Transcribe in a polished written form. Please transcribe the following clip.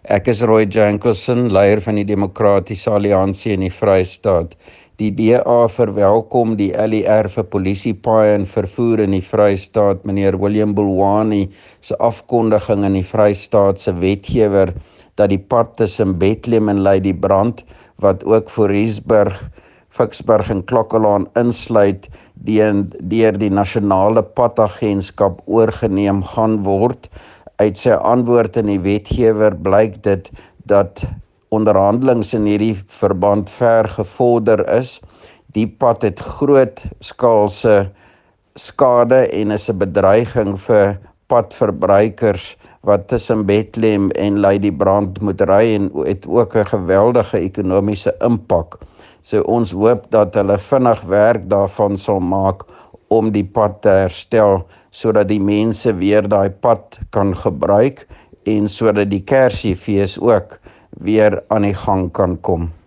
Ek is Roy Jankelson, leier van die Demokratiese Alliansie in die Vrystaat. Die DA verwelkom die LER vir polisiepaaie en vervoer in die Vrystaat, meneer William Bulwani se afkondiging in die Vrystaatse wetgewer dat die pad tussen Bethlehem en Ladybrand, wat ook Fourierburg, Ficksburg en Klokkelaan insluit, deur die nasionale padagentskap oorgeneem gaan word. Uit sy antwoord in die wetgewer blyk dit dat onderhandelings in hierdie verband ver gevorder is. Die pad het groot skaalse skade en is 'n bedreiging vir padverbruikers wat tussen Bethlehem en Ladybrand moet ry en het ook 'n geweldige ekonomiese impak. So ons hoop dat hulle vinnig werk daarvan sal maak om die pad te herstel, sodat die mense weer daai pad kan gebruik en sodat die Kersfees ook weer aan die gang kan kom.